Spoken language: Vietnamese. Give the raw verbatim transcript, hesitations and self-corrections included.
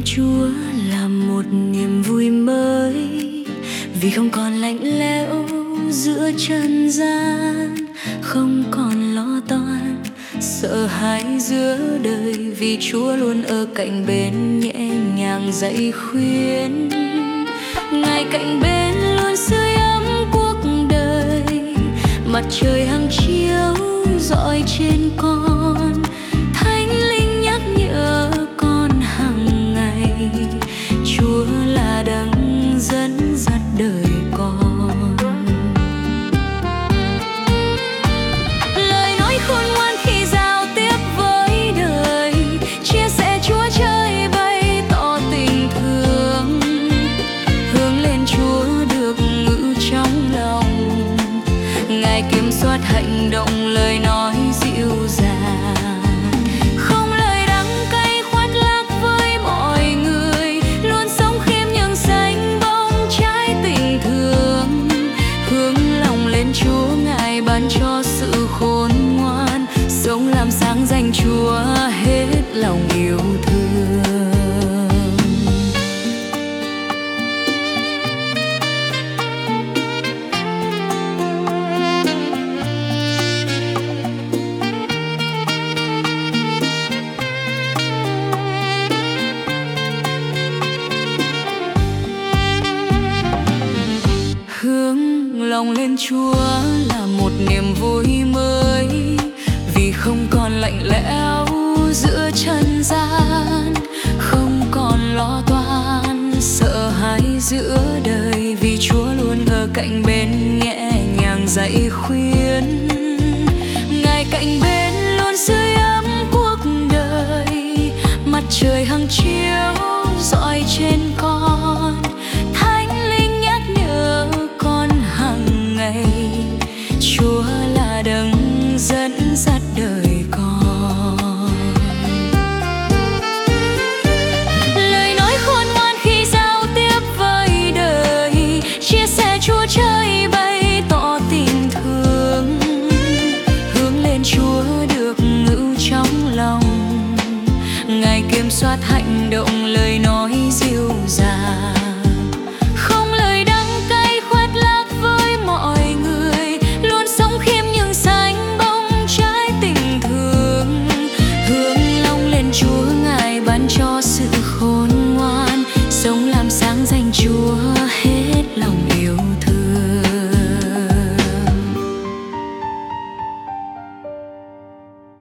Chúa là một niềm vui mới, vì không còn lạnh lẽo giữa trần gian, không còn lo toan sợ hãi giữa đời, vì Chúa luôn ở cạnh bên nhẹ nhàng dạy khuyên. Ngài cạnh bên luôn sưởi ấm cuộc đời, mặt trời hằng chiếu rọi trên con, Thánh Linh nhắc nhở con hàng ngày. Chúa là đấng dẫn dắt đời con. Lời nói khôn ngoan khi giao tiếp với đời, chia sẻ Chúa trời bày tỏ tình thương, hướng lên Chúa được ngự trong lòng. Ngài kiểm soát hành động, lời nói dịu dàng, không lời đắng cay khoác lác với mọi người, luôn sống khiêm nhường xanh bóng trái tình thương. Hướng lòng lên Chúa, Ngài ban cho sự khôn ngoan, sống làm sáng danh Chúa hết lòng yêu thương. Hướng lòng lên Chúa là một niềm vui mới, vì không còn lạnh lẽo giữa trần gian, không còn lo toan sợ hãi giữa đời, vì Chúa luôn ở cạnh bên nhẹ nhàng dạy khuyên. Ngài cạnh bên luôn sưởi ấm cuộc đời, mặt trời hằng chiếu rọi trên con, Thánh Linh nhắc nhở con hàng ngày. Chúa là đấng dẫn dắt đời con. Lời nói khôn ngoan khi giao tiếp với đời, chia sẻ Chúa trời bày tỏ tình thương, hướng lên Chúa được ngự trong lòng. Ngài kiểm soát hành động,